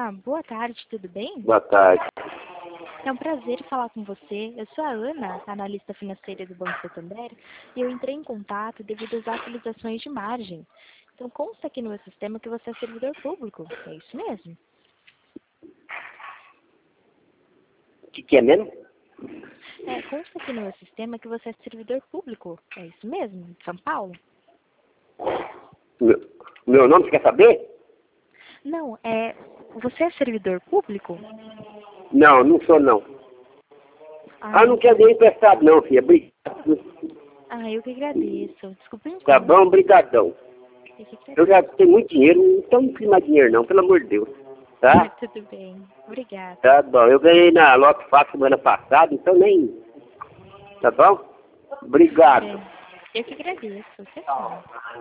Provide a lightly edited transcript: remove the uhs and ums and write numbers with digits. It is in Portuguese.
Olá, boa tarde, tudo bem? Boa tarde. É um prazer falar com você. Eu sou a Ana, analista financeira do Banco Santander, e eu entrei em contato devido às atualizações de margem. Então, consta aqui no meu sistema que você é servidor público. É isso mesmo? O que é mesmo? Consta aqui no meu sistema que você é servidor público. É isso mesmo? De São Paulo? Meu nome, você quer saber? Não, você é servidor público? Não, não sou não. Não quero dinheiro emprestado não, filha. Obrigado. Eu que agradeço. Desculpa o Tá incômodo. bom, brigadão. Eu já tenho muito dinheiro, então não preciso mais dinheiro não, pelo amor de Deus. Tá? Tudo bem. Obrigada. Tá bom. Eu ganhei na Loto Fácil semana passada, então nem... Tá bom? Obrigado. Eu que agradeço. Tchau, tchau.